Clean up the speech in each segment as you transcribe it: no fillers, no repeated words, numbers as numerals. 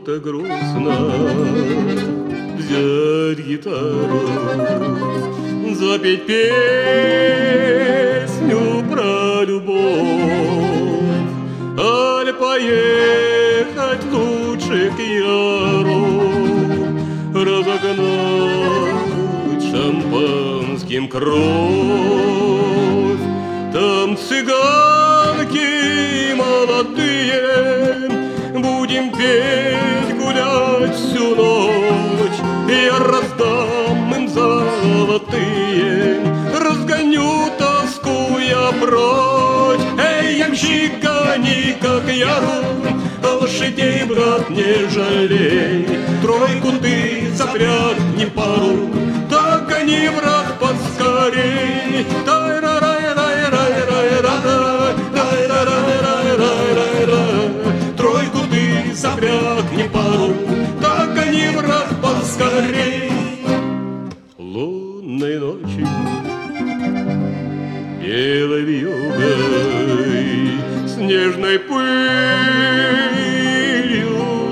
как-то грустно взять гитару, запеть песню про любовь, аль поехать лучше к Яру, разогнать шампанским кровь. Там цыганки молодые, будем петь, гулять всю ночь. Я раздам им золотые, разгоню тоску я прочь. Эй, ямщик, гони, как Яру, лошадей, брат, не жалей. Тройку ты запрягни пару, так гони, брат, поскорей. Тройку ты запрягни пару, так гони, брат, поскорей. Лунной ночью белой вьюгой снежной пылью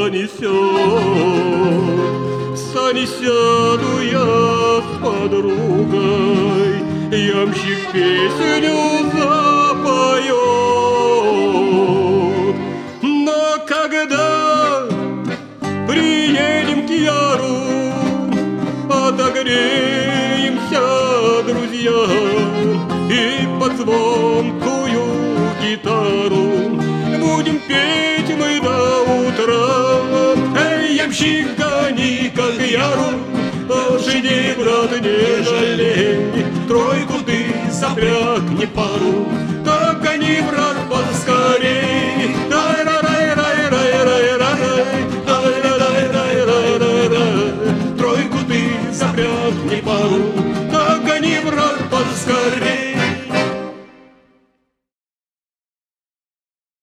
занесет. В сани сяду я с подругой, ямщик песню запоет. Но когда приедем к Яру, отогреемся, друзья, и под звонкую гитару будем петь мы до утра. Эй, ямщик, гони, как Яру, лошадей, брат, не жалей. Тройку ты запрягни пару, так гони, брат, поскорей. Тройку ты запрягни пару, так гони, брат, поскорей.